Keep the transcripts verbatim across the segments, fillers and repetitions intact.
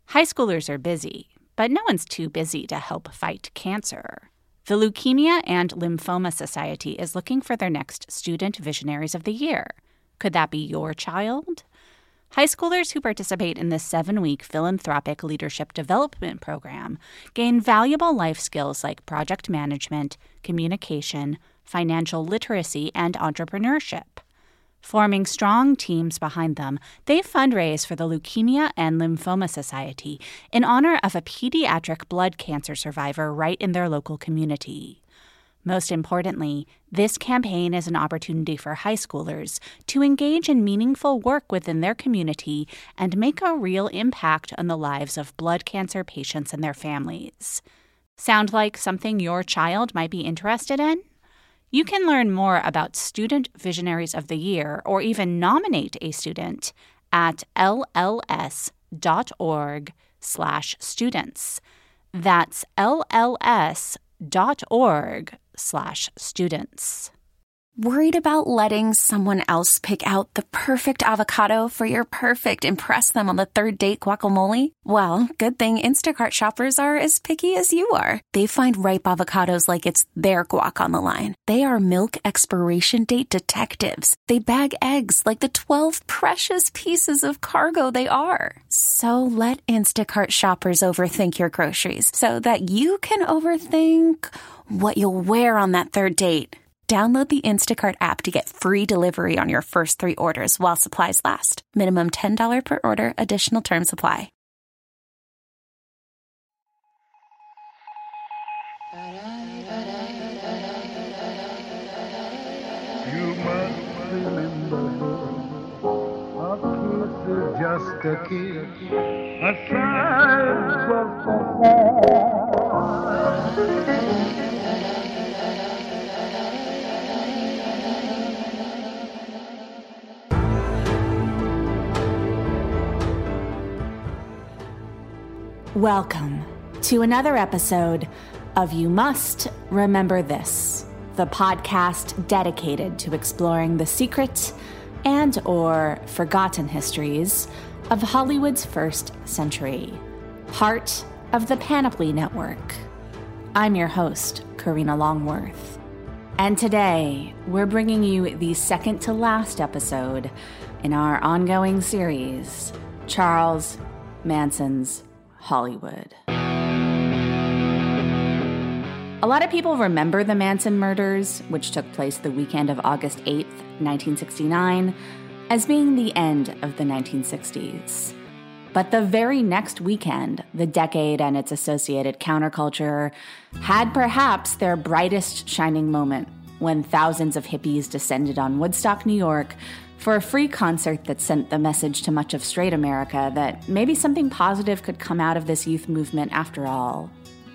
High schoolers are busy, but no one's too busy to help fight cancer. The Leukemia and Lymphoma Society is looking for their next Student Visionaries of the Year. Could that be your child? High schoolers who participate in this seven-week philanthropic leadership development program gain valuable life skills like project management, communication, financial literacy, and entrepreneurship. Forming strong teams behind them, they fundraise for the Leukemia and Lymphoma Society in honor of a pediatric blood cancer survivor right in their local community. Most importantly, this campaign is an opportunity for high schoolers to engage in meaningful work within their community and make a real impact on the lives of blood cancer patients and their families. Sound like something your child might be interested in? You can learn more about Student Visionaries of the Year or even nominate a student at lls.org slash students. That's lls.org slash students. Worried about letting someone else pick out the perfect avocado for your perfect impress them on the third date guacamole? Well, good thing Instacart shoppers are as picky as you are. They find ripe avocados like it's their guac on the line. They are milk expiration date detectives. They bag eggs like the twelve precious pieces of cargo they are. So let Instacart shoppers overthink your groceries so that you can overthink what you'll wear on that third date. Download the Instacart app to get free delivery on your first three orders while supplies last. Minimum ten dollars per order. Additional terms apply. You must remember, a kiss is just a kiss, a sigh just a sigh. Welcome to another episode of You Must Remember This, the podcast dedicated to exploring the secret and or forgotten histories of Hollywood's first century, part of the Panoply Network. I'm your host, Karina Longworth, and today we're bringing you the second to last episode in our ongoing series, Charles Manson's Hollywood. A lot of people remember the Manson murders, which took place the weekend of August eighth, nineteen sixty-nine, as being the end of the nineteen sixties. But the very next weekend, the decade and its associated counterculture had perhaps their brightest shining moment when thousands of hippies descended on Woodstock, New York, for a free concert that sent the message to much of straight America that maybe something positive could come out of this youth movement after all.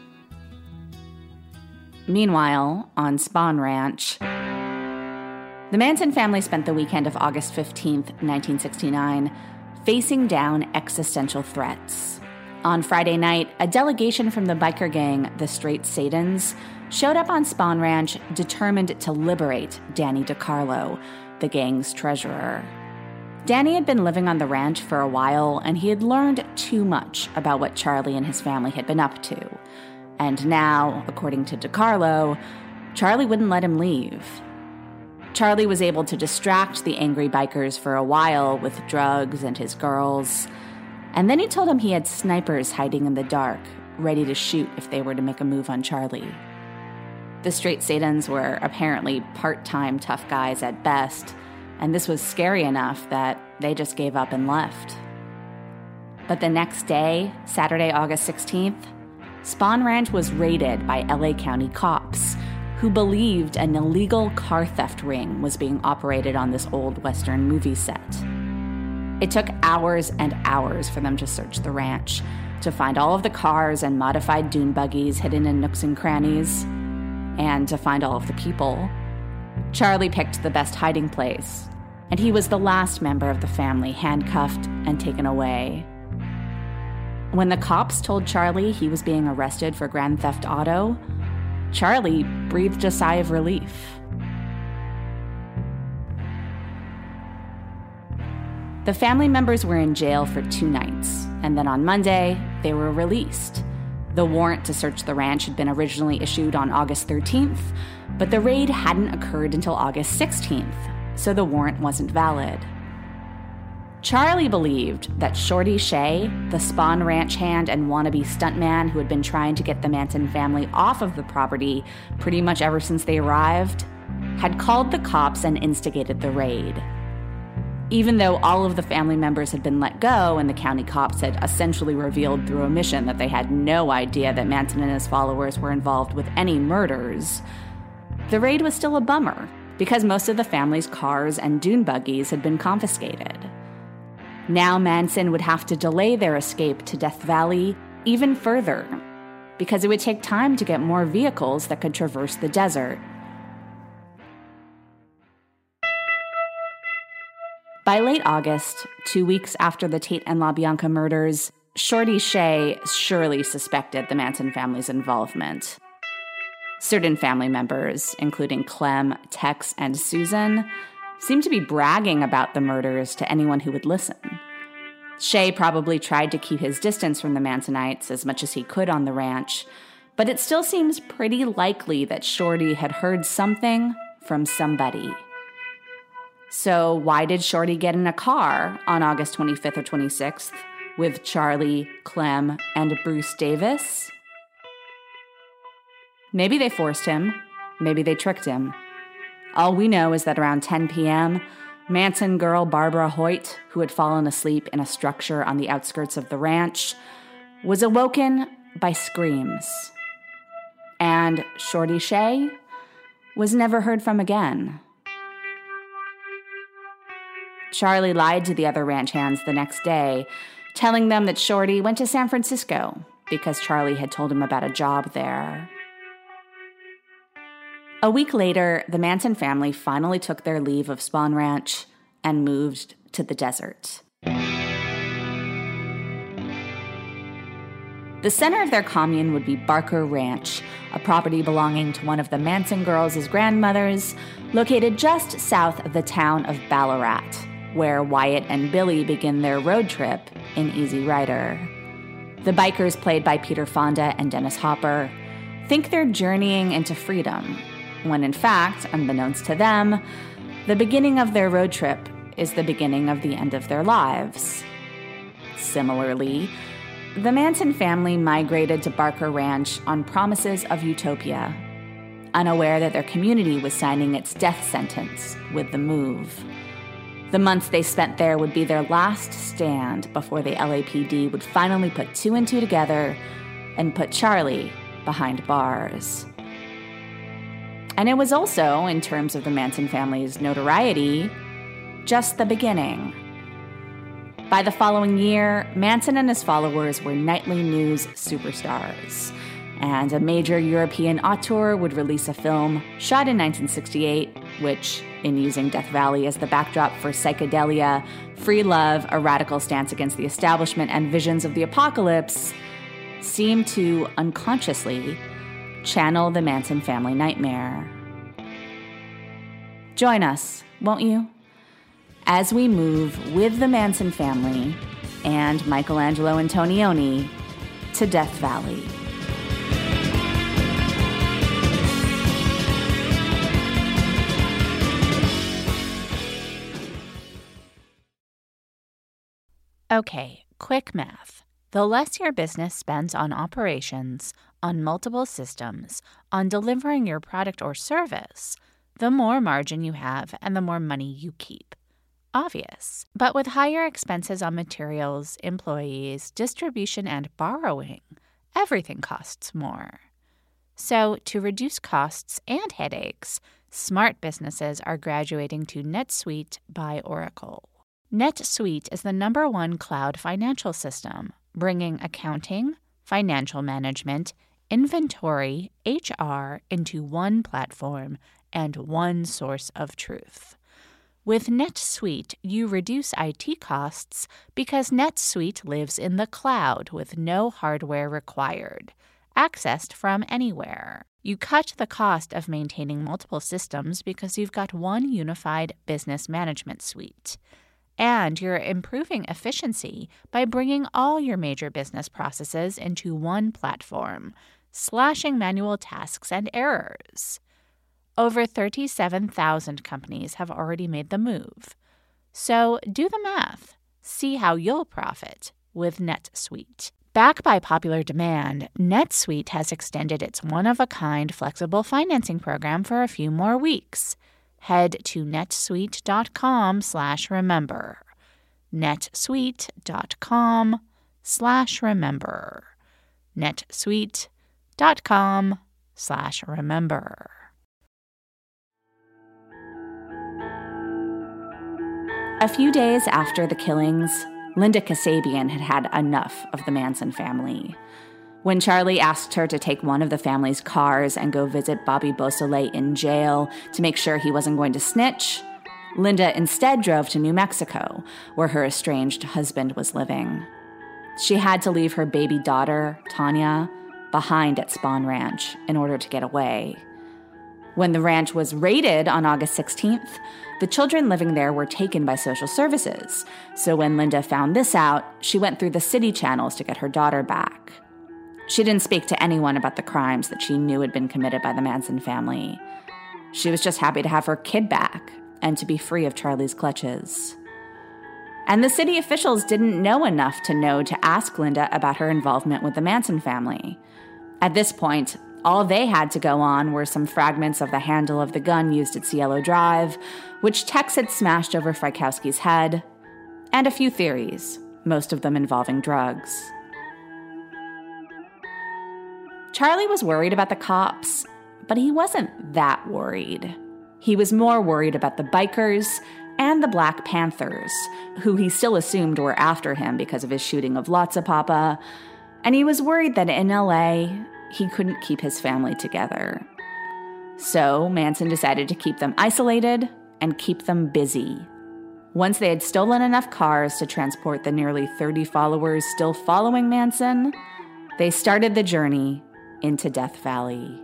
Meanwhile, on Spahn Ranch, the Manson family spent the weekend of August fifteenth, nineteen sixty-nine, facing down existential threats. On Friday night, a delegation from the biker gang, the Straight Satans, showed up on Spahn Ranch determined to liberate Danny DeCarlo, the gang's treasurer. Danny had been living on the ranch for a while, and he had learned too much about what Charlie and his family had been up to. And now, according to DeCarlo, Charlie wouldn't let him leave. Charlie was able to distract the angry bikers for a while with drugs and his girls, and then he told them he had snipers hiding in the dark, ready to shoot if they were to make a move on Charlie. The Straight Satans were apparently part-time tough guys at best, and this was scary enough that they just gave up and left. But the next day, Saturday, August sixteenth, Spahn Ranch was raided by L A County cops who believed an illegal car theft ring was being operated on this old Western movie set. It took hours and hours for them to search the ranch, to find all of the cars and modified dune buggies hidden in nooks and crannies, and to find all of the people. Charlie picked the best hiding place, and he was the last member of the family handcuffed and taken away. When the cops told Charlie he was being arrested for Grand Theft Auto, Charlie breathed a sigh of relief. The family members were in jail for two nights, and then on Monday, they were released. The warrant to search the ranch had been originally issued on August thirteenth, but the raid hadn't occurred until August sixteenth, so the warrant wasn't valid. Charlie believed that Shorty Shea, the Spahn Ranch hand and wannabe stuntman who had been trying to get the Manson family off of the property pretty much ever since they arrived, had called the cops and instigated the raid. Even though all of the family members had been let go and the county cops had essentially revealed through omission that they had no idea that Manson and his followers were involved with any murders, the raid was still a bummer because most of the family's cars and dune buggies had been confiscated. Now Manson would have to delay their escape to Death Valley even further because it would take time to get more vehicles that could traverse the desert. By late August, two weeks after the Tate and LaBianca murders, Shorty Shea surely suspected the Manson family's involvement. Certain family members, including Clem, Tex, and Susan, seemed to be bragging about the murders to anyone who would listen. Shea probably tried to keep his distance from the Mansonites as much as he could on the ranch, but it still seems pretty likely that Shorty had heard something from somebody. So why did Shorty get in a car on August twenty-fifth or twenty-sixth with Charlie, Clem, and Bruce Davis? Maybe they forced him. Maybe they tricked him. All we know is that around ten p.m., Manson girl Barbara Hoyt, who had fallen asleep in a structure on the outskirts of the ranch, was awoken by screams. And Shorty Shea was never heard from again. Charlie lied to the other ranch hands the next day, telling them that Shorty went to San Francisco because Charlie had told him about a job there. A week later, the Manson family finally took their leave of Spahn Ranch and moved to the desert. The center of their commune would be Barker Ranch, a property belonging to one of the Manson girls' grandmothers, located just south of the town of Ballarat, where Wyatt and Billy begin their road trip in Easy Rider. The bikers, played by Peter Fonda and Dennis Hopper, think they're journeying into freedom, when in fact, unbeknownst to them, the beginning of their road trip is the beginning of the end of their lives. Similarly, the Manson family migrated to Barker Ranch on promises of utopia, unaware that their community was signing its death sentence with the move. The months they spent there would be their last stand before the L A P D would finally put two and two together and put Charlie behind bars. And it was also, in terms of the Manson family's notoriety, just the beginning. By the following year, Manson and his followers were nightly news superstars, and a major European auteur would release a film shot in nineteen sixty-eight, which, in using Death Valley as the backdrop for psychedelia, free love, a radical stance against the establishment, and visions of the apocalypse, seemed to unconsciously channel the Manson family nightmare. Join us, won't you, as we move with the Manson family and Michelangelo Antonioni to Death Valley. Okay, quick math. The less your business spends on operations, on multiple systems, on delivering your product or service, the more margin you have and the more money you keep. Obvious. But with higher expenses on materials, employees, distribution, and borrowing, everything costs more. So, to reduce costs and headaches, smart businesses are graduating to NetSuite by Oracle. NetSuite is the number one cloud financial system, bringing accounting, financial management, inventory, H R into one platform and one source of truth. With NetSuite, you reduce I T costs because NetSuite lives in the cloud with no hardware required, accessed from anywhere. You cut the cost of maintaining multiple systems because you've got one unified business management suite. And you're improving efficiency by bringing all your major business processes into one platform, slashing manual tasks and errors. Over thirty-seven thousand companies have already made the move. So do the math. See how you'll profit with NetSuite. Backed by popular demand, NetSuite has extended its one-of-a-kind flexible financing program for a few more weeks. Head to netsuite.com slash remember. netsuite.com slash remember. netsuite.com slash remember. A few days after the killings, Linda Kasabian had had enough of the Manson family. When Charlie asked her to take one of the family's cars and go visit Bobby Beausoleil in jail to make sure he wasn't going to snitch, Linda instead drove to New Mexico, where her estranged husband was living. She had to leave her baby daughter, Tanya, behind at Spahn Ranch in order to get away. When the ranch was raided on August sixteenth, the children living there were taken by social services. So when Linda found this out, she went through the city channels to get her daughter back. She didn't speak to anyone about the crimes that she knew had been committed by the Manson family. She was just happy to have her kid back and to be free of Charlie's clutches. And the city officials didn't know enough to know to ask Linda about her involvement with the Manson family. At this point, all they had to go on were some fragments of the handle of the gun used at Cielo Drive, which Tex had smashed over Frykowski's head, and a few theories, most of them involving drugs. Charlie was worried about the cops, but he wasn't that worried. He was more worried about the bikers and the Black Panthers, who he still assumed were after him because of his shooting of Lotzapapa, and he was worried that in L A, he couldn't keep his family together. So Manson decided to keep them isolated and keep them busy. Once they had stolen enough cars to transport the nearly thirty followers still following Manson, they started the journey into Death Valley.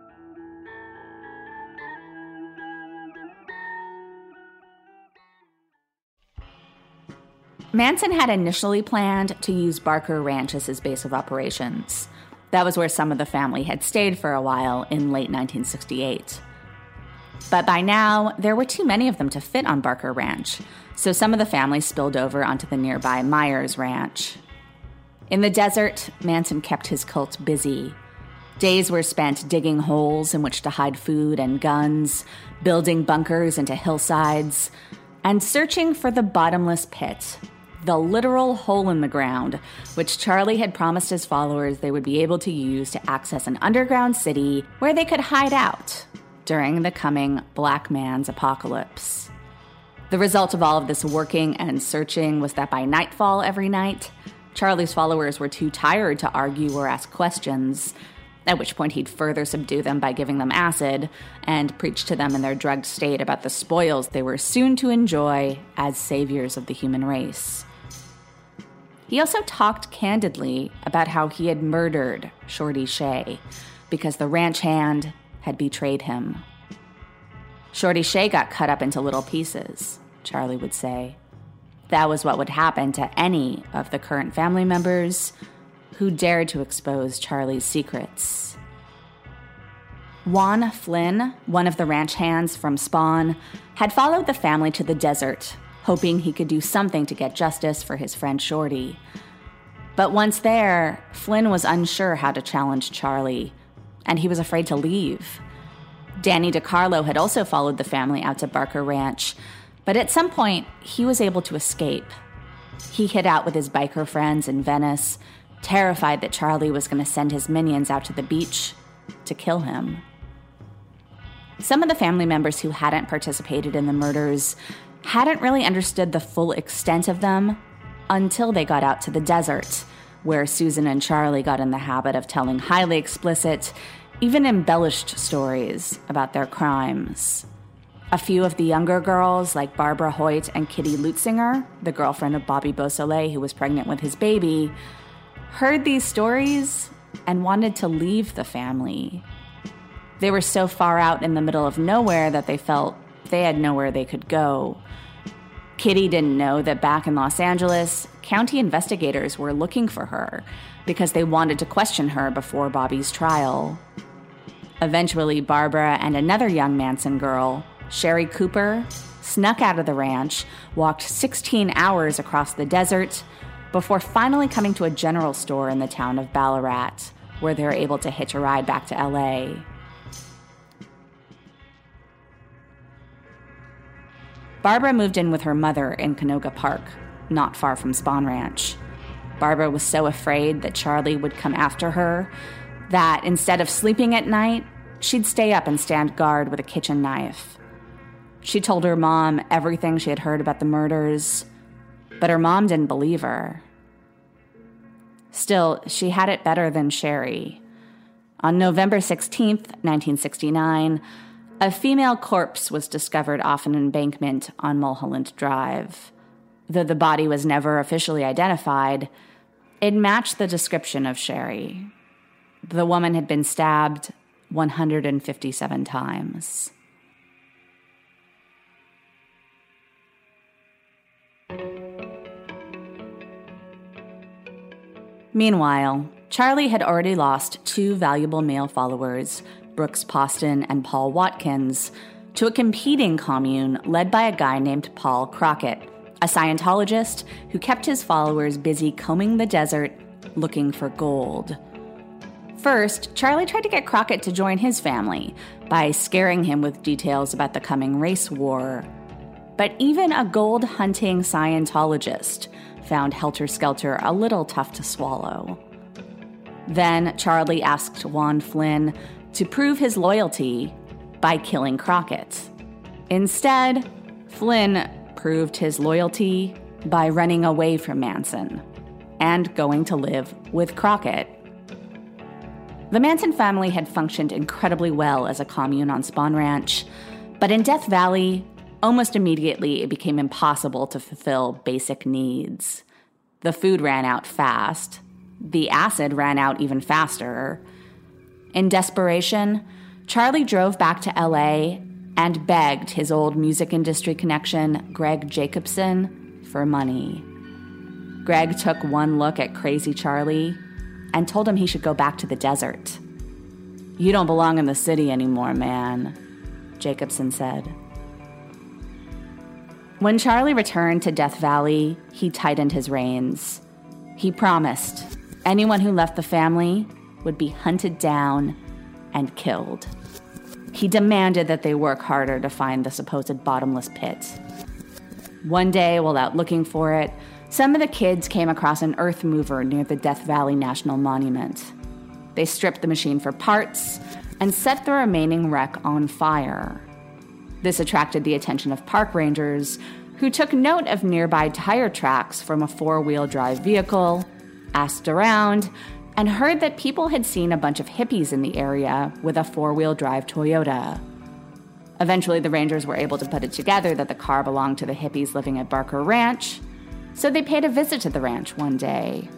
Manson had initially planned to use Barker Ranch as his base of operations. That was where some of the family had stayed for a while in late nineteen sixty-eight. But by now, there were too many of them to fit on Barker Ranch, so some of the family spilled over onto the nearby Myers Ranch. In the desert, Manson kept his cult busy. Days were spent digging holes in which to hide food and guns, building bunkers into hillsides, and searching for the bottomless pit, the literal hole in the ground, which Charlie had promised his followers they would be able to use to access an underground city where they could hide out during the coming Black Man's apocalypse. The result of all of this working and searching was that by nightfall every night, Charlie's followers were too tired to argue or ask questions, at which point he'd further subdue them by giving them acid and preach to them in their drugged state about the spoils they were soon to enjoy as saviors of the human race. He also talked candidly about how he had murdered Shorty Shea because the ranch hand had betrayed him. Shorty Shea got cut up into little pieces, Charlie would say. That was what would happen to any of the current family members who dared to expose Charlie's secrets. Juan Flynn, one of the ranch hands from Spahn, had followed the family to the desert, hoping he could do something to get justice for his friend Shorty. But once there, Flynn was unsure how to challenge Charlie, and he was afraid to leave. Danny DiCarlo had also followed the family out to Barker Ranch, but at some point, he was able to escape. He hid out with his biker friends in Venice, terrified that Charlie was going to send his minions out to the beach to kill him. Some of the family members who hadn't participated in the murders hadn't really understood the full extent of them until they got out to the desert, where Susan and Charlie got in the habit of telling highly explicit, even embellished stories about their crimes. A few of the younger girls, like Barbara Hoyt and Kitty Lutzinger, the girlfriend of Bobby Beausoleil who was pregnant with his baby, heard these stories and wanted to leave the family. They were so far out in the middle of nowhere that they felt they had nowhere they could go. Kitty didn't know that back in Los Angeles, county investigators were looking for her because they wanted to question her before Bobby's trial. Eventually, Barbara and another young Manson girl, Sherry Cooper, snuck out of the ranch, walked sixteen hours across the desert, before finally coming to a general store in the town of Ballarat, where they were able to hitch a ride back to L A. Barbara moved in with her mother in Canoga Park, not far from Spahn Ranch. Barbara was so afraid that Charlie would come after her that instead of sleeping at night, she'd stay up and stand guard with a kitchen knife. She told her mom everything she had heard about the murders, but her mom didn't believe her. Still, she had it better than Sherry. On November sixteenth, nineteen sixty-nine, a female corpse was discovered off an embankment on Mulholland Drive. Though the body was never officially identified, it matched the description of Sherry. The woman had been stabbed one hundred fifty-seven times. Meanwhile, Charlie had already lost two valuable male followers, Brooks Poston and Paul Watkins, to a competing commune led by a guy named Paul Crockett, a Scientologist who kept his followers busy combing the desert looking for gold. First, Charlie tried to get Crockett to join his family by scaring him with details about the coming race war. But even a gold-hunting Scientologist found Helter Skelter a little tough to swallow. Then Charlie asked Juan Flynn to prove his loyalty by killing Crockett. Instead, Flynn proved his loyalty by running away from Manson and going to live with Crockett. The Manson family had functioned incredibly well as a commune on Spahn Ranch, but in Death Valley, almost immediately it became impossible to fulfill basic needs. The food ran out fast. The acid ran out even faster. In desperation, Charlie drove back to L A and begged his old music industry connection, Greg Jacobson, for money. Greg took one look at Crazy Charlie and told him he should go back to the desert. "You don't belong in the city anymore, man," Jacobson said. When Charlie returned to Death Valley, he tightened his reins. He promised anyone who left the family would be hunted down and killed. He demanded that they work harder to find the supposed bottomless pit. One day, while out looking for it, some of the kids came across an earth mover near the Death Valley National Monument. They stripped the machine for parts and set the remaining wreck on fire. This attracted the attention of park rangers, who took note of nearby tire tracks from a four-wheel drive vehicle, asked around, and heard that people had seen a bunch of hippies in the area with a four-wheel drive Toyota. Eventually, the rangers were able to put it together that the car belonged to the hippies living at Barker Ranch, so they paid a visit to the ranch one day.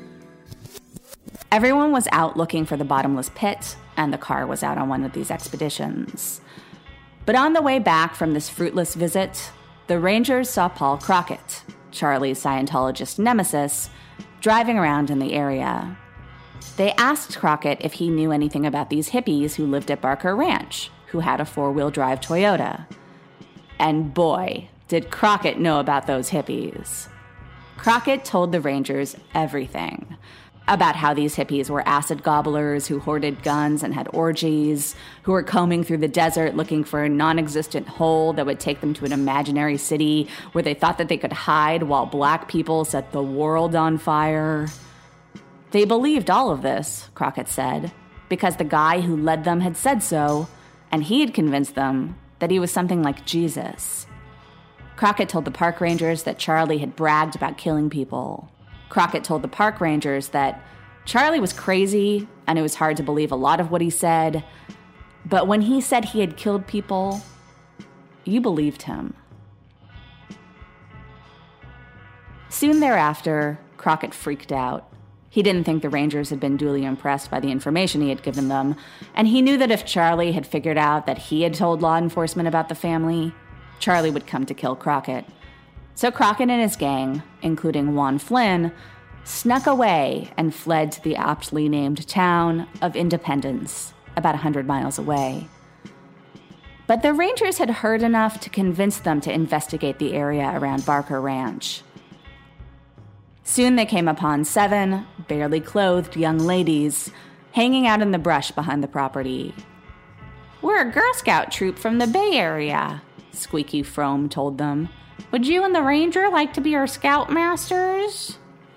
Everyone was out looking for the bottomless pit, and the car was out on one of these expeditions. But on the way back from this fruitless visit, the rangers saw Paul Crockett, Charlie's Scientologist nemesis, driving around in the area. They asked Crockett if he knew anything about these hippies who lived at Barker Ranch, who had a four-wheel drive Toyota. And boy, did Crockett know about those hippies. Crockett told the rangers everything about how these hippies were acid gobblers who hoarded guns and had orgies, who were combing through the desert looking for a non-existent hole that would take them to an imaginary city where they thought that they could hide while black people set the world on fire. They believed all of this, Crockett said, because the guy who led them had said so, and he had convinced them that he was something like Jesus. Crockett told the park rangers that Charlie had bragged about killing people. Crockett told the park rangers that Charlie was crazy and it was hard to believe a lot of what he said, but when he said he had killed people, you believed him. Soon thereafter, Crockett freaked out. He didn't think the rangers had been duly impressed by the information he had given them, and he knew that if Charlie had figured out that he had told law enforcement about the family, Charlie would come to kill Crockett. So Crockett and his gang, including Juan Flynn, snuck away and fled to the aptly named town of Independence, about one hundred miles away. But the Rangers had heard enough to convince them to investigate the area around Barker Ranch. Soon they came upon seven barely clothed young ladies hanging out in the brush behind the property. "We're a Girl Scout troop from the Bay Area," Squeaky Frome told them. "Would you and the Ranger like to be our scoutmasters?"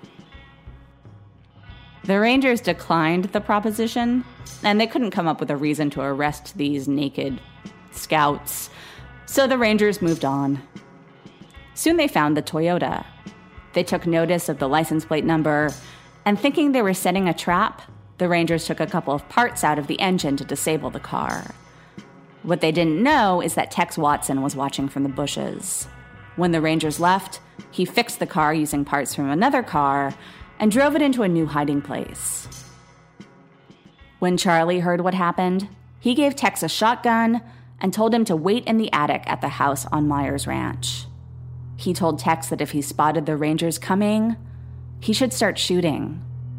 The Rangers declined the proposition, and they couldn't come up with a reason to arrest these naked scouts, so the Rangers moved on. Soon they found the Toyota. They took notice of the license plate number, and thinking they were setting a trap, the Rangers took a couple of parts out of the engine to disable the car. What they didn't know is that Tex Watson was watching from the bushes. When the Rangers left, he fixed the car using parts from another car and drove it into a new hiding place. When Charlie heard what happened, he gave Tex a shotgun and told him to wait in the attic at the house on Myers Ranch. He told Tex that if he spotted the Rangers coming, he should start shooting.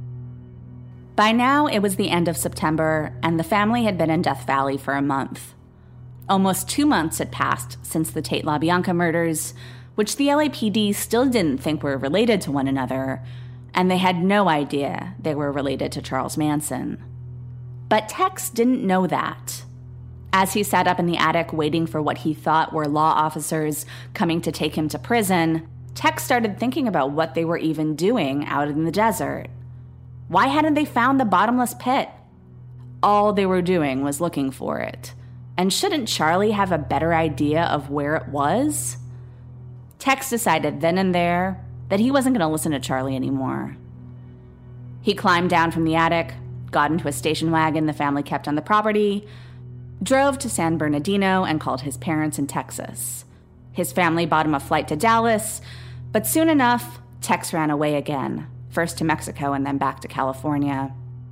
By now, it was the end of September, and the family had been in Death Valley for a month. Almost two months had passed since the Tate LaBianca murders, which the L A P D still didn't think were related to one another, and they had no idea they were related to Charles Manson. But Tex didn't know that. As he sat up in the attic waiting for what he thought were law officers coming to take him to prison, Tex started thinking about what they were even doing out in the desert. Why hadn't they found the bottomless pit? All they were doing was looking for it. And shouldn't Charlie have a better idea of where it was? Tex decided then and there that he wasn't going to listen to Charlie anymore. He climbed down from the attic, got into a station wagon the family kept on the property, drove to San Bernardino and called his parents in Texas. His family bought him a flight to Dallas, but soon enough, Tex ran away again, first to Mexico and then back to California.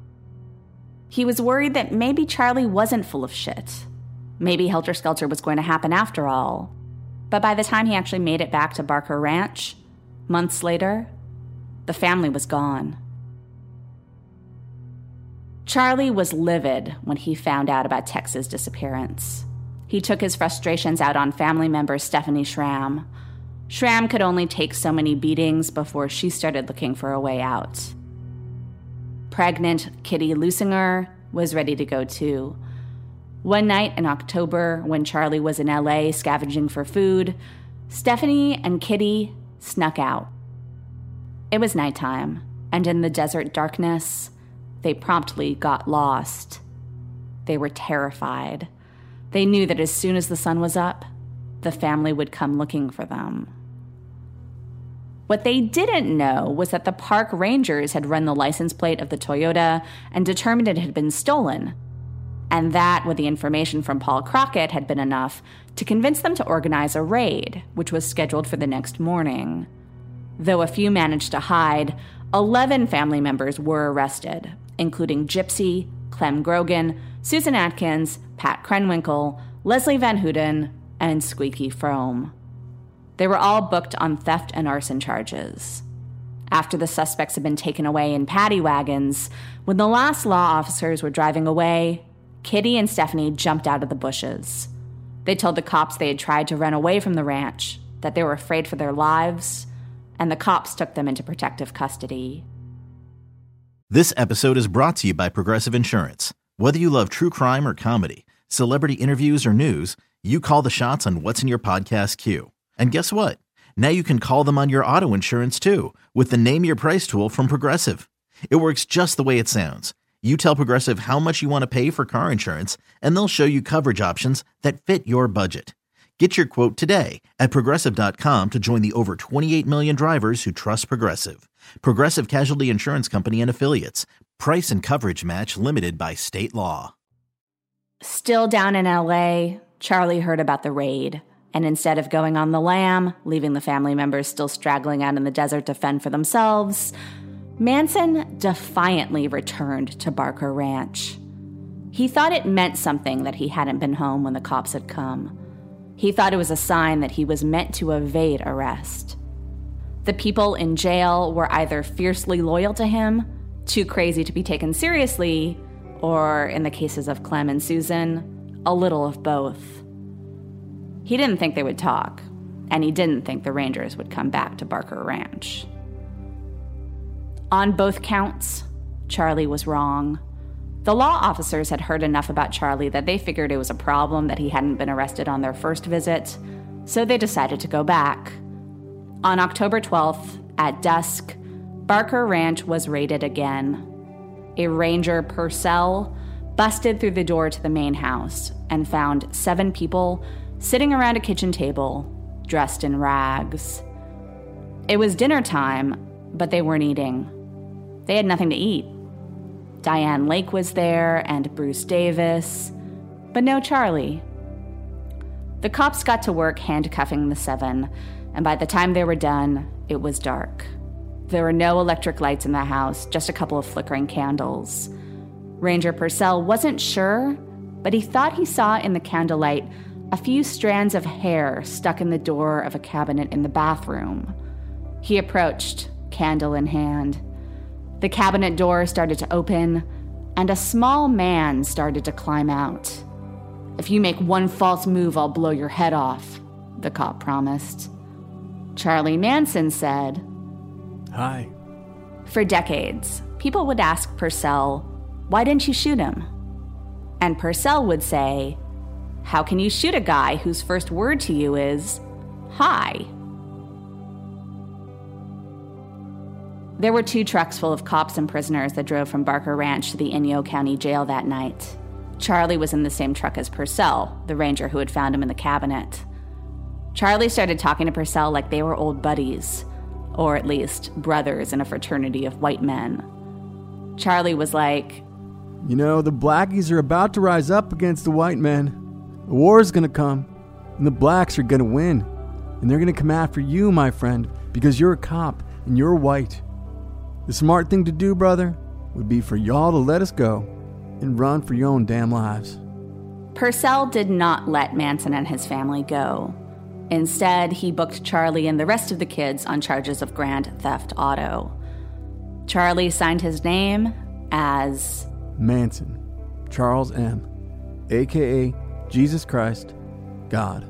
He was worried that maybe Charlie wasn't full of shit. Maybe Helter Skelter was going to happen after all. But by the time he actually made it back to Barker Ranch, months later, the family was gone. Charlie was livid when he found out about Tex's disappearance. He took his frustrations out on family member Stephanie Schramm. Schramm could only take so many beatings before she started looking for a way out. Pregnant Kitty Lusinger was ready to go too. One night in October, when Charlie was in L A scavenging for food, Stephanie and Kitty snuck out. It was nighttime, and in the desert darkness, they promptly got lost. They were terrified. They knew that as soon as the sun was up, the family would come looking for them. What they didn't know was that the park rangers had run the license plate of the Toyota and determined it had been stolen. And that, with the information from Paul Crockett, had been enough to convince them to organize a raid, which was scheduled for the next morning. Though a few managed to hide, eleven family members were arrested, including Gypsy, Clem Grogan, Susan Atkins, Pat Krenwinkel, Leslie Van Houten, and Squeaky Frome. They were all booked on theft and arson charges. After the suspects had been taken away in paddy wagons, when the last law officers were driving away, Kitty and Stephanie jumped out of the bushes. They told the cops they had tried to run away from the ranch, that they were afraid for their lives, and the cops took them into protective custody. This episode is brought to you by Progressive Insurance. Whether you love true crime or comedy, celebrity interviews or news, you call the shots on what's in your podcast queue. And guess what? Now you can call them on your auto insurance too, with the Name Your Price tool from Progressive. It works just the way it sounds. You tell Progressive how much you want to pay for car insurance, and they'll show you coverage options that fit your budget. Get your quote today at Progressive dot com to join the over twenty-eight million drivers who trust Progressive. Progressive Casualty Insurance Company and Affiliates. Price and coverage match limited by state law. Still down in L A, Charlie heard about the raid, and instead of going on the lam, leaving the family members still straggling out in the desert to fend for themselves, Manson defiantly returned to Barker Ranch. He thought it meant something that he hadn't been home when the cops had come. He thought it was a sign that he was meant to evade arrest. The people in jail were either fiercely loyal to him, too crazy to be taken seriously, or, in the cases of Clem and Susan, a little of both. He didn't think they would talk, and he didn't think the Rangers would come back to Barker Ranch. On both counts, Charlie was wrong. The law officers had heard enough about Charlie that they figured it was a problem that he hadn't been arrested on their first visit, so they decided to go back. On October twelfth, at dusk, Barker Ranch was raided again. A Ranger Purcell busted through the door to the main house and found seven people sitting around a kitchen table, dressed in rags. It was dinner time, but they weren't eating. They had nothing to eat. Diane Lake was there and Bruce Davis, but no Charlie. The cops got to work handcuffing the seven, and by the time they were done, it was dark. There were no electric lights in the house, just a couple of flickering candles. Ranger Purcell wasn't sure, but he thought he saw in the candlelight a few strands of hair stuck in the door of a cabinet in the bathroom. He approached, candle in hand. The cabinet door started to open, and a small man started to climb out. "If you make one false move, I'll blow your head off," the cop promised. Charlie Manson said, "Hi." For decades, people would ask Purcell, "Why didn't you shoot him?" And Purcell would say, "How can you shoot a guy whose first word to you is, hi?" There were two trucks full of cops and prisoners that drove from Barker Ranch to the Inyo County Jail that night. Charlie was in the same truck as Purcell, the ranger who had found him in the cabinet. Charlie started talking to Purcell like they were old buddies, or at least brothers in a fraternity of white men. Charlie was like, "You know, the blackies are about to rise up against the white men. The war is going to come, and the blacks are going to win. And they're going to come after you, my friend, because you're a cop and you're white. The smart thing to do, brother, would be for y'all to let us go and run for your own damn lives." Purcell did not let Manson and his family go. Instead, he booked Charlie and the rest of the kids on charges of grand theft auto. Charlie signed his name as Manson, Charles M., a k a. Jesus Christ, God.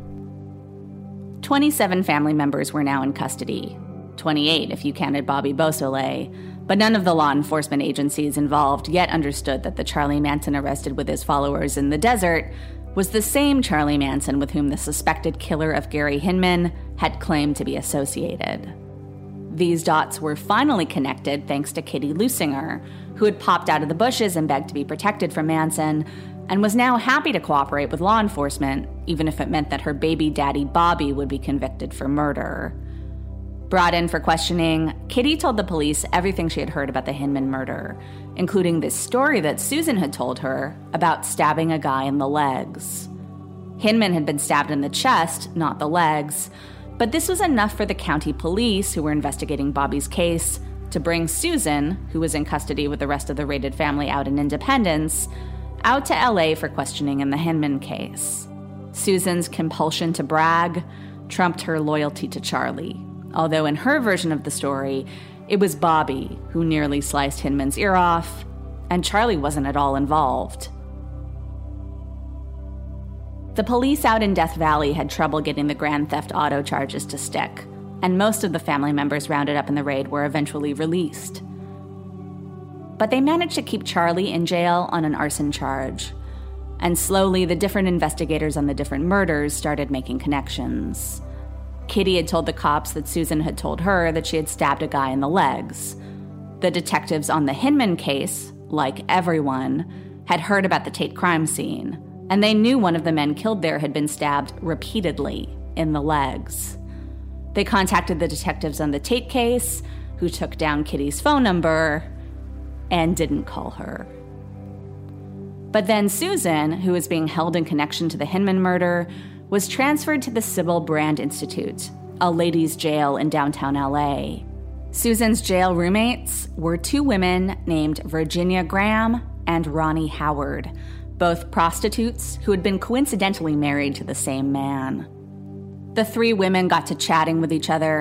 twenty-seven family members were now in custody. twenty-eight if you counted Bobby Beausoleil, but none of the law enforcement agencies involved yet understood that the Charlie Manson arrested with his followers in the desert was the same Charlie Manson with whom the suspected killer of Gary Hinman had claimed to be associated. These dots were finally connected thanks to Kitty Lusinger, who had popped out of the bushes and begged to be protected from Manson, and was now happy to cooperate with law enforcement, even if it meant that her baby daddy Bobby would be convicted for murder. Brought in for questioning, Kitty told the police everything she had heard about the Hinman murder, including this story that Susan had told her about stabbing a guy in the legs. Hinman had been stabbed in the chest, not the legs, but this was enough for the county police, who were investigating Bobby's case, to bring Susan, who was in custody with the rest of the raided family out in Independence, out to L A for questioning in the Hinman case. Susan's compulsion to brag trumped her loyalty to Charlie, although in her version of the story, it was Bobby who nearly sliced Hinman's ear off, and Charlie wasn't at all involved. The police out in Death Valley had trouble getting the grand theft auto charges to stick, and most of the family members rounded up in the raid were eventually released. But they managed to keep Charlie in jail on an arson charge, and slowly the different investigators on the different murders started making connections. Kitty had told the cops that Susan had told her that she had stabbed a guy in the legs. The detectives on the Hinman case, like everyone, had heard about the Tate crime scene, and they knew one of the men killed there had been stabbed repeatedly in the legs. They contacted the detectives on the Tate case, who took down Kitty's phone number and didn't call her. But then Susan, who was being held in connection to the Hinman murder, was transferred to the Sybil Brand Institute, a ladies' jail in downtown L A. Susan's jail roommates were two women named Virginia Graham and Ronnie Howard, both prostitutes who had been coincidentally married to the same man. The three women got to chatting with each other,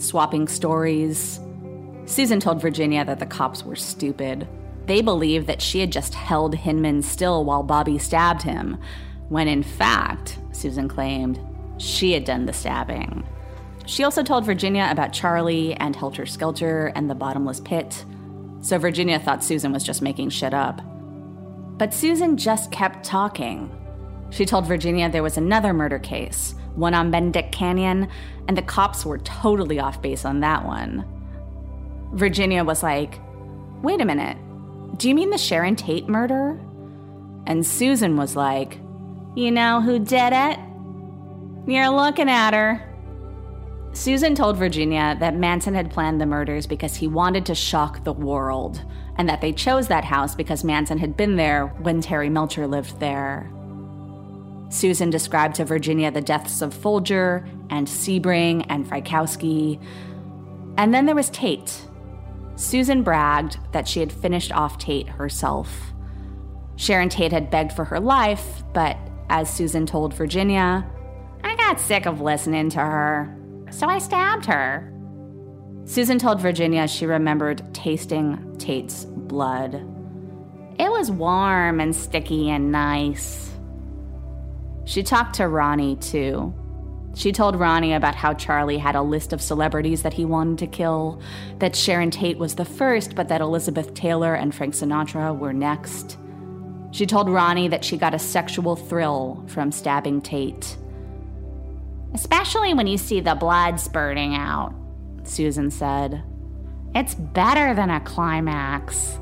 swapping stories. Susan told Virginia that the cops were stupid. They believed that she had just held Hinman still while Bobby stabbed him, when in fact, Susan claimed, she had done the stabbing. She also told Virginia about Charlie and Helter Skelter and the bottomless pit, so Virginia thought Susan was just making shit up. But Susan just kept talking. She told Virginia there was another murder case, one on Benedict Canyon, and the cops were totally off base on that one. Virginia was like, wait a minute, do you mean the Sharon Tate murder? And Susan was like, you know who did it? You're looking at her. Susan told Virginia that Manson had planned the murders because he wanted to shock the world, and that they chose that house because Manson had been there when Terry Melcher lived there. Susan described to Virginia the deaths of Folger and Sebring and Frykowski. And then there was Tate. Susan bragged that she had finished off Tate herself. Sharon Tate had begged for her life, but as Susan told Virginia, I got sick of listening to her, so I stabbed her. Susan told Virginia she remembered tasting Tate's blood. It was warm and sticky and nice. She talked to Ronnie, too. She told Ronnie about how Charlie had a list of celebrities that he wanted to kill, that Sharon Tate was the first, but that Elizabeth Taylor and Frank Sinatra were next. She told Ronnie that she got a sexual thrill from stabbing Tate. Especially when you see the blood spurting out, Susan said. It's better than a climax.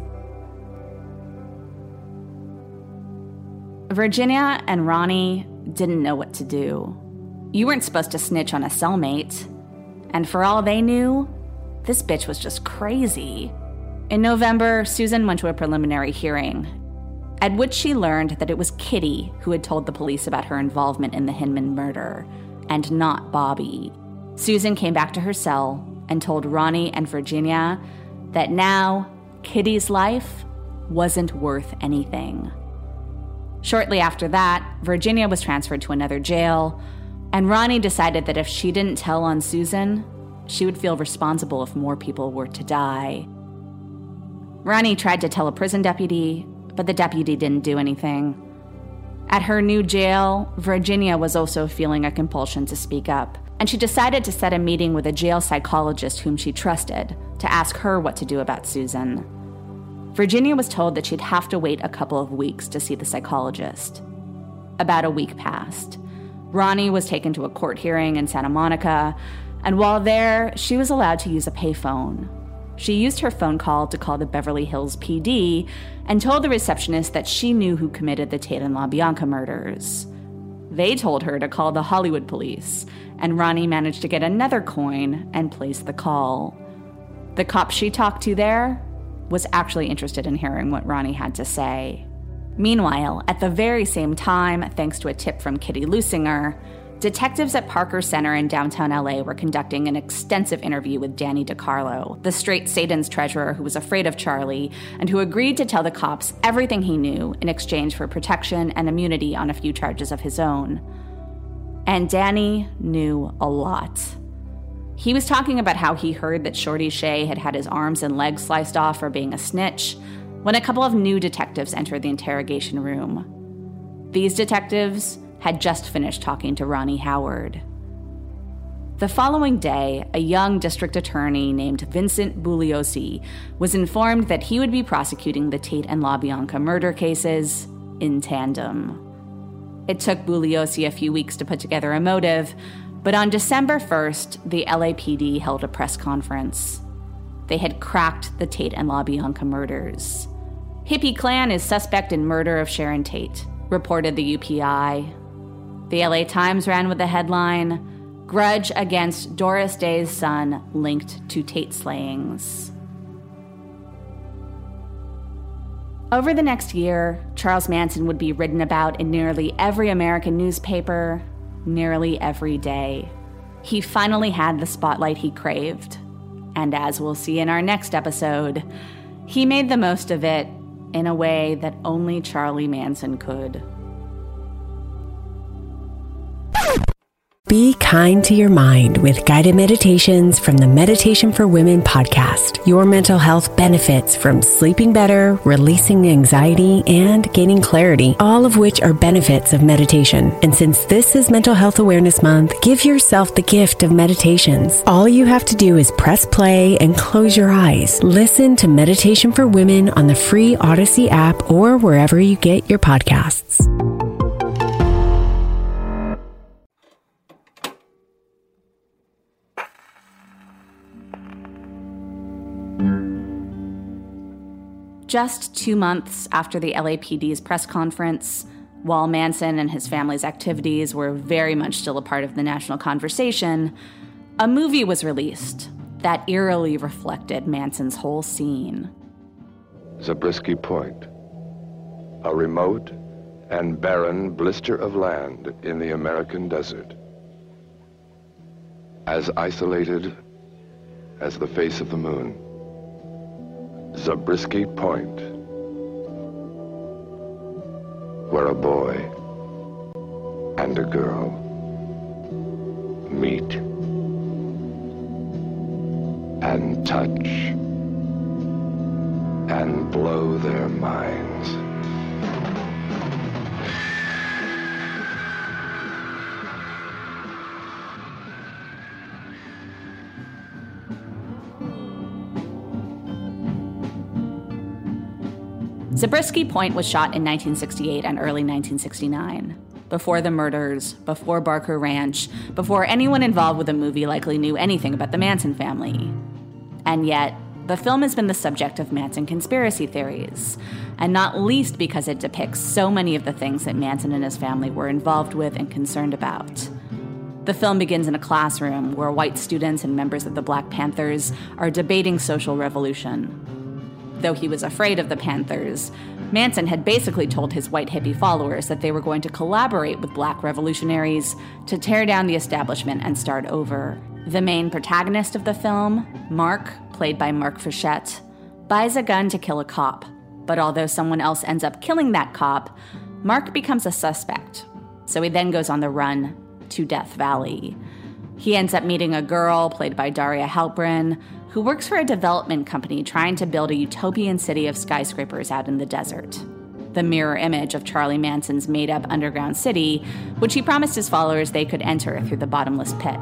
Virginia and Ronnie didn't know what to do. You weren't supposed to snitch on a cellmate. And for all they knew, this bitch was just crazy. In November, Susan went to a preliminary hearing, at which she learned that it was Kitty who had told the police about her involvement in the Hinman murder, and not Bobby. Susan came back to her cell and told Ronnie and Virginia that now Kitty's life wasn't worth anything. Shortly after that, Virginia was transferred to another jail, and Ronnie decided that if she didn't tell on Susan, she would feel responsible if more people were to die. Ronnie tried to tell a prison deputy, but the deputy didn't do anything. At her new jail, Virginia was also feeling a compulsion to speak up, and she decided to set a meeting with a jail psychologist whom she trusted to ask her what to do about Susan. Virginia was told that she'd have to wait a couple of weeks to see the psychologist. About a week passed. Ronnie was taken to a court hearing in Santa Monica, and while there, she was allowed to use a payphone. She used her phone call to call the Beverly Hills P D and told the receptionist that she knew who committed the Tate and LaBianca murders. They told her to call the Hollywood police, and Ronnie managed to get another coin and place the call. The cop she talked to there was actually interested in hearing what Ronnie had to say. Meanwhile, at the very same time, thanks to a tip from Kitty Lusinger, detectives at Parker Center in downtown L A were conducting an extensive interview with Danny DiCarlo, the straight Satan's treasurer who was afraid of Charlie and who agreed to tell the cops everything he knew in exchange for protection and immunity on a few charges of his own. And Danny knew a lot. He was talking about how he heard that Shorty Shea had had his arms and legs sliced off for being a snitch when a couple of new detectives entered the interrogation room. These detectives had just finished talking to Ronnie Howard. The following day, a young district attorney named Vincent Bugliosi was informed that he would be prosecuting the Tate and LaBianca murder cases in tandem. It took Bugliosi a few weeks to put together a motive, but on December first, the L A P D held a press conference. They had cracked the Tate and LaBianca murders. Hippie Clan is suspect in murder of Sharon Tate, reported the U P I. The L A Times ran with the headline, Grudge Against Doris Day's Son Linked to Tate Slayings. Over the next year, Charles Manson would be written about in nearly every American newspaper, nearly every day. He finally had the spotlight he craved. And as we'll see in our next episode, he made the most of it in a way that only Charlie Manson could. Be kind to your mind with guided meditations from the Meditation for Women podcast. Your mental health benefits from sleeping better, releasing anxiety, and gaining clarity, all of which are benefits of meditation. And since this is Mental Health Awareness Month, give yourself the gift of meditations. All you have to do is press play and close your eyes. Listen to Meditation for Women on the free Odyssey app or wherever you get your podcasts. Just two months after the L A P D's press conference, while Manson and his family's activities were very much still a part of the national conversation, a movie was released that eerily reflected Manson's whole scene. Zabriskie Point, a remote and barren blister of land in the American desert. As isolated as the face of the moon. Zabriskie Point, where a boy and a girl meet and touch and blow their minds. Zabriskie Point was shot in nineteen sixty-eight and early nineteen sixty-nine. Before the murders, before Barker Ranch, before anyone involved with the movie likely knew anything about the Manson family. And yet, the film has been the subject of Manson conspiracy theories, and not least because it depicts so many of the things that Manson and his family were involved with and concerned about. The film begins in a classroom where white students and members of the Black Panthers are debating social revolution. Though he was afraid of the Panthers, Manson had basically told his white hippie followers that they were going to collaborate with black revolutionaries to tear down the establishment and start over. The main protagonist of the film, Mark, played by Mark Fichette, buys a gun to kill a cop. But although someone else ends up killing that cop, Mark becomes a suspect. So he then goes on the run to Death Valley. He ends up meeting a girl, played by Daria Halperin, who works for a development company trying to build a utopian city of skyscrapers out in the desert. The mirror image of Charlie Manson's made-up underground city, which he promised his followers they could enter through the bottomless pit.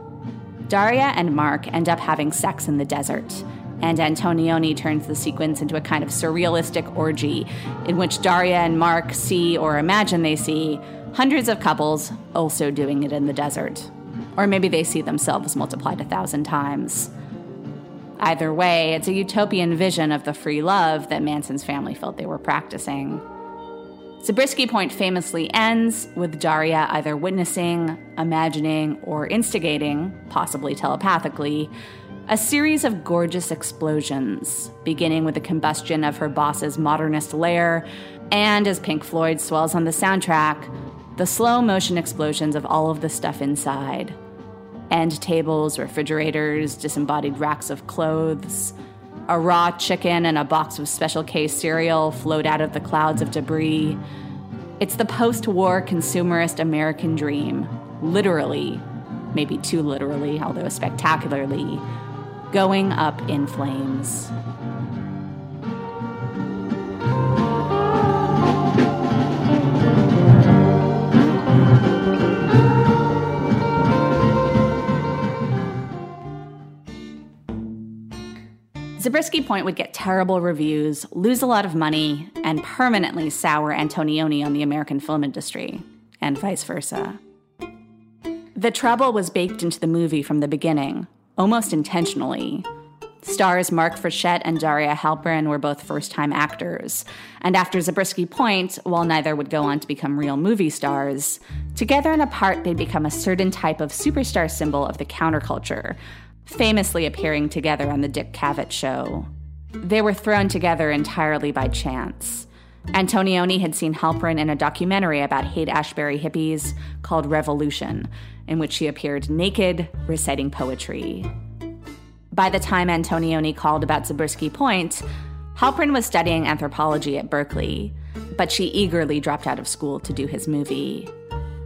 Daria and Mark end up having sex in the desert, and Antonioni turns the sequence into a kind of surrealistic orgy in which Daria and Mark see, or imagine they see, hundreds of couples also doing it in the desert. Or maybe they see themselves multiplied a thousand times. Either way, it's a utopian vision of the free love that Manson's family felt they were practicing. Zabriskie Point famously ends with Daria either witnessing, imagining, or instigating, possibly telepathically, a series of gorgeous explosions, beginning with the combustion of her boss's modernist lair, and as Pink Floyd swells on the soundtrack, the slow-motion explosions of all of the stuff inside. End tables, refrigerators, disembodied racks of clothes. A raw chicken and a box of special K cereal float out of the clouds of debris. It's the post-war consumerist American dream, literally, maybe too literally, although spectacularly, going up in flames. Zabriskie Point would get terrible reviews, lose a lot of money, and permanently sour Antonioni on the American film industry, and vice versa. The trouble was baked into the movie from the beginning, almost intentionally. Stars Mark Fichette and Daria Halperin were both first-time actors, and after Zabriskie Point, while neither would go on to become real movie stars, together and apart they'd become a certain type of superstar symbol of the counterculture, famously appearing together on the Dick Cavett Show. They were thrown together entirely by chance. Antonioni had seen Halperin in a documentary about Haight-Ashbury hippies called Revolution, in which she appeared naked, reciting poetry. By the time Antonioni called about Zabriskie Point, Halperin was studying anthropology at Berkeley, but she eagerly dropped out of school to do his movie.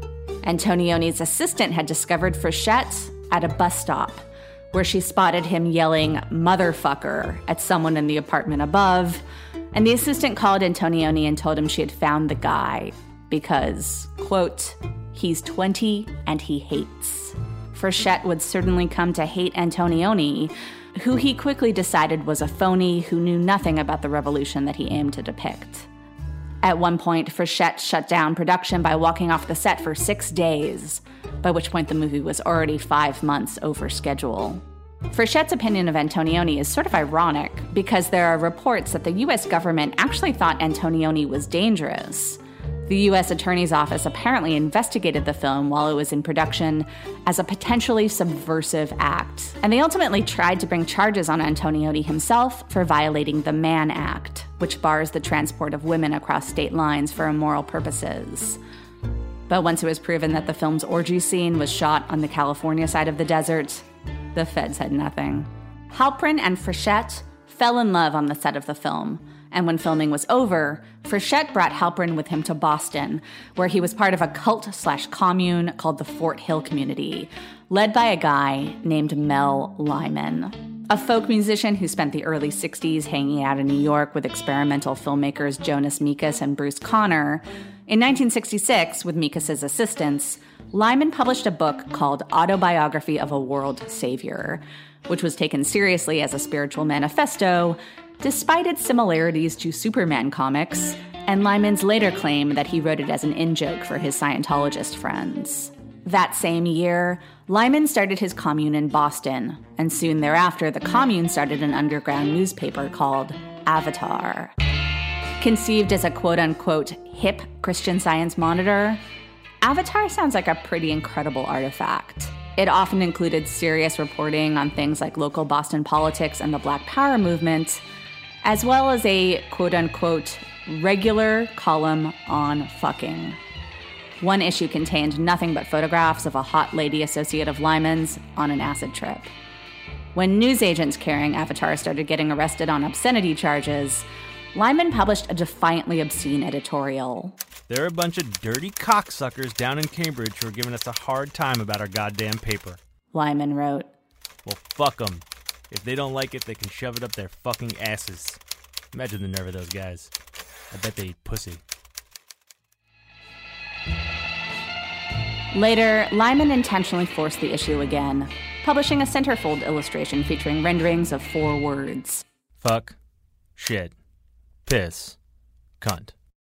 Antonioni's assistant had discovered Frechette at a bus stop, where she spotted him yelling "motherfucker" at someone in the apartment above, and the assistant called Antonioni and told him she had found the guy because, quote, he's twenty and he hates. Frechette would certainly come to hate Antonioni, who he quickly decided was a phony who knew nothing about the revolution that he aimed to depict. At one point, Frechette shut down production by walking off the set for six days, by which point the movie was already five months over schedule. Frechette's opinion of Antonioni is sort of ironic, because there are reports that the U S government actually thought Antonioni was dangerous. The U S Attorney's Office apparently investigated the film while it was in production as a potentially subversive act, and they ultimately tried to bring charges on Antonioni himself for violating the Mann Act, which bars the transport of women across state lines for immoral purposes. But once it was proven that the film's orgy scene was shot on the California side of the desert, the feds had nothing. Halprin and Frechette fell in love on the set of the film, and when filming was over, Frechette brought Halprin with him to Boston, where he was part of a cult-slash-commune called the Fort Hill Community, led by a guy named Mel Lyman, a folk musician who spent the early sixties hanging out in New York with experimental filmmakers Jonas Mekas and Bruce Conner. In nineteen sixty-six, with Mekas' assistance, Lyman published a book called Autobiography of a World Savior, which was taken seriously as a spiritual manifesto, despite its similarities to Superman comics, and Lyman's later claim that he wrote it as an in-joke for his Scientologist friends. That same year, Lyman started his commune in Boston, and soon thereafter the commune started an underground newspaper called Avatar. Conceived as a quote-unquote hip Christian Science monitor, Avatar sounds like a pretty incredible artifact. It often included serious reporting on things like local Boston politics and the Black Power movement, as well as a quote-unquote regular column on fucking. One issue contained nothing but photographs of a hot lady associate of Lyman's on an acid trip. When newsagents carrying Avatar started getting arrested on obscenity charges, Lyman published a defiantly obscene editorial. They're a bunch of dirty cocksuckers down in Cambridge who are giving us a hard time about our goddamn paper. Lyman wrote. Well, fuck them. If they don't like it, they can shove it up their fucking asses. Imagine the nerve of those guys. I bet they eat pussy. Later, Lyman intentionally forced the issue again, publishing a centerfold illustration featuring renderings of four words. Fuck. Shit. Piss. Cunt.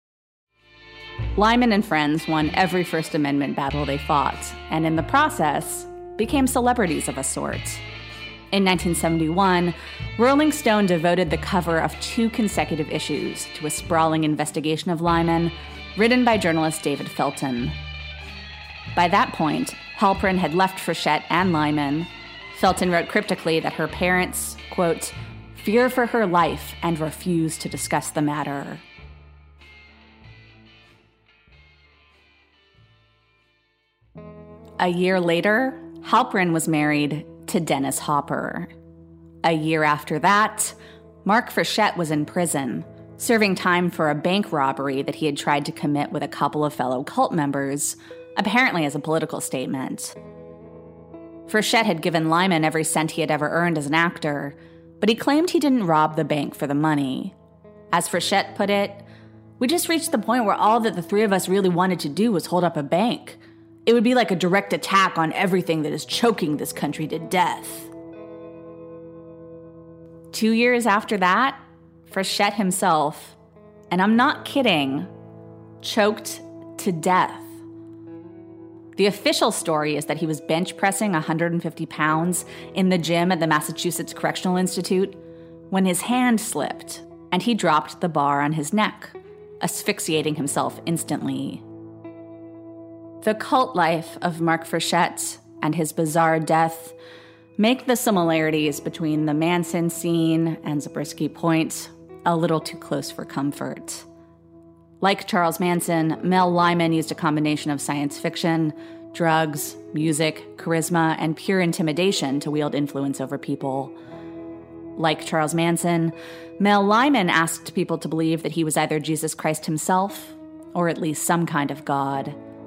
Lyman and friends won every First Amendment battle they fought, and in the process, became celebrities of a sort. In nineteen seventy-one, Rolling Stone devoted the cover of two consecutive issues to a sprawling investigation of Lyman, written by journalist David Felton. By that point, Halprin had left Frechette and Lyman. Felton wrote cryptically that her parents, quote, fear for her life and refuse to discuss the matter. A year later, Halprin was married to Dennis Hopper. A year after that, Mark Frechette was in prison, serving time for a bank robbery that he had tried to commit with a couple of fellow cult members, apparently as a political statement. Frechette had given Lyman every cent he had ever earned as an actor, but he claimed he didn't rob the bank for the money. As Frechette put it, we just reached the point where all that the three of us really wanted to do was hold up a bank. It would be like a direct attack on everything that is choking this country to death. Two years after that, Frechette himself, and I'm not kidding, choked to death. The official story is that he was bench pressing one hundred fifty pounds in the gym at the Massachusetts Correctional Institute when his hand slipped and he dropped the bar on his neck, asphyxiating himself instantly. The cult life of Mark Frechette and his bizarre death make the similarities between the Manson scene and Zabriskie Point a little too close for comfort. Like Charles Manson, Mel Lyman used a combination of science fiction, drugs, music, charisma, and pure intimidation to wield influence over people. Like Charles Manson, Mel Lyman asked people to believe that he was either Jesus Christ himself or at least some kind of God.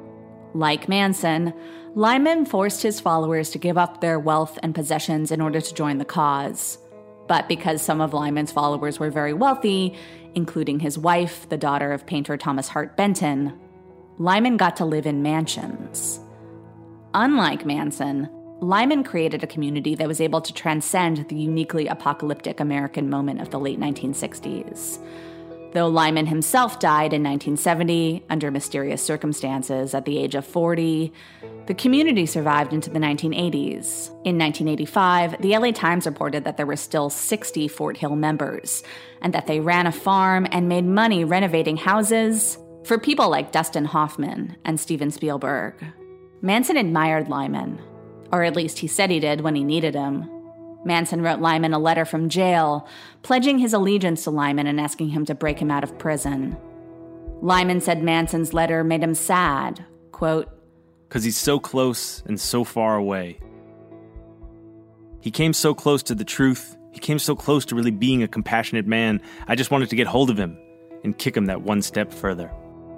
Like Manson, Lyman forced his followers to give up their wealth and possessions in order to join the cause. But because some of Lyman's followers were very wealthy, including his wife, the daughter of painter Thomas Hart Benton, Lyman got to live in mansions. Unlike Manson, Lyman created a community that was able to transcend the uniquely apocalyptic American moment of the late nineteen sixties. Though Lyman himself died in nineteen seventy under mysterious circumstances at the age of forty, the community survived into the nineteen eighties. In nineteen eighty-five, the L A Times reported that there were still sixty Fort Hill members, and that they ran a farm and made money renovating houses for people like Dustin Hoffman and Steven Spielberg. Manson admired Lyman, or at least he said he did when he needed him. Manson wrote Lyman a letter from jail, pledging his allegiance to Lyman and asking him to break him out of prison. Lyman said Manson's letter made him sad, quote, "'Cause he's so close and so far away. He came so close to the truth. He came so close to really being a compassionate man. I just wanted to get hold of him and kick him that one step further."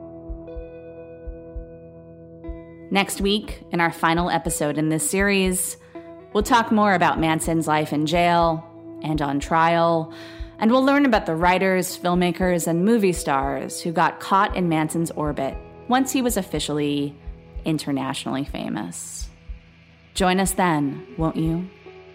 Next week, in our final episode in this series, we'll talk more about Manson's life in jail and on trial, and we'll learn about the writers, filmmakers, and movie stars who got caught in Manson's orbit once he was officially internationally famous. Join us then, won't you?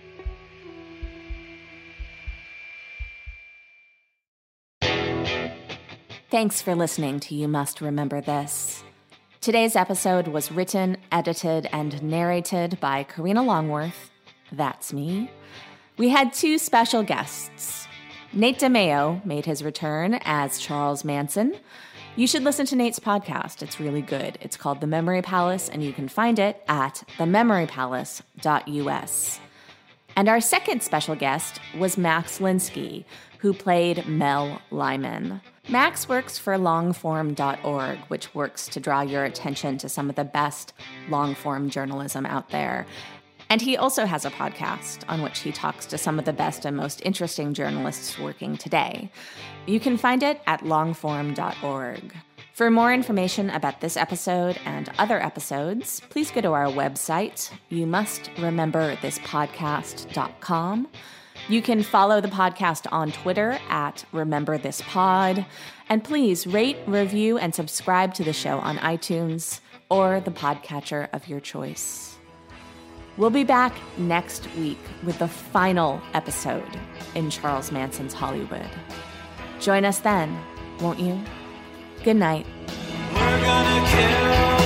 Thanks for listening to You Must Remember This. Today's episode was written, edited, and narrated by Karina Longworth. That's me. We had two special guests. Nate DeMeo made his return as Charles Manson. You should listen to Nate's podcast. It's really good. It's called The Memory Palace, and you can find it at the memory palace dot u s. And our second special guest was Max Linsky, who played Mel Lyman. Max works for longform dot org, which works to draw your attention to some of the best long-form journalism out there. And he also has a podcast on which he talks to some of the best and most interesting journalists working today. You can find it at longform dot org. For more information about this episode and other episodes, please go to our website, you must remember this podcast dot com. You can follow the podcast on Twitter at RememberThisPod. And please rate, review, and subscribe to the show on iTunes or the podcatcher of your choice. We'll be back next week with the final episode in Charles Manson's Hollywood. Join us then, won't you? Good night. We're gonna kill